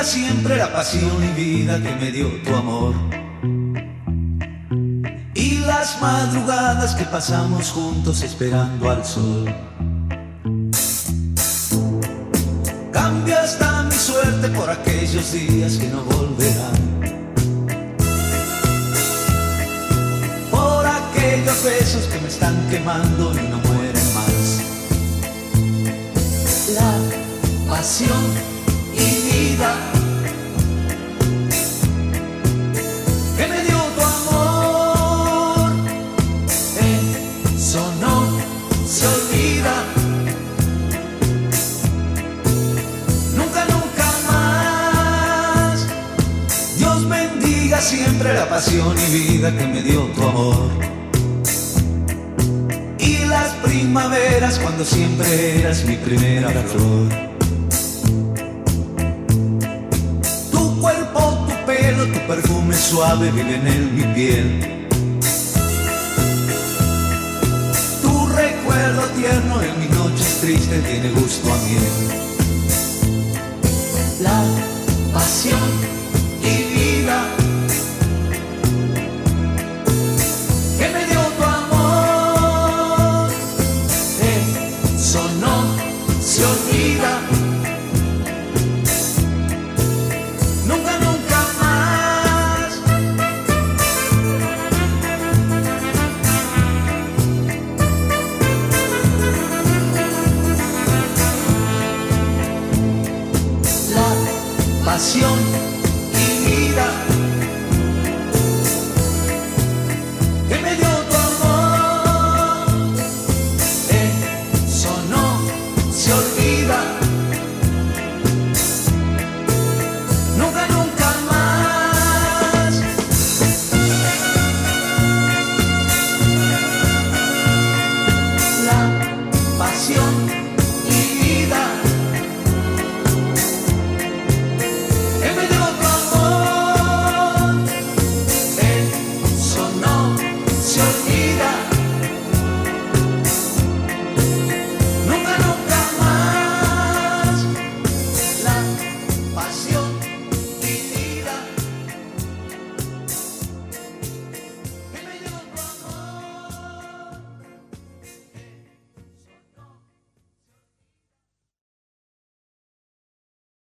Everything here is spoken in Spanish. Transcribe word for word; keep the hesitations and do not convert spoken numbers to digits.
bendiga siempre la pasión y vida que me dio tu amor. Y las madrugadas que pasamos juntos esperando al sol. Cambia hasta mi suerte por aquellos días que no volverán. Por aquellos besos que me están quemando y no mueren más. La pasión y vida que me dio tu amor, eso no se olvida. Nunca, nunca más. Dios bendiga siempre la pasión y vida que me dio tu amor. Y las primaveras cuando siempre eras mi primera flor. Tu cuerpo, tu pelo, tu perfume suave viven en mi piel. Tu recuerdo tierno en mis noches tristes tiene gusto a miel. La pasión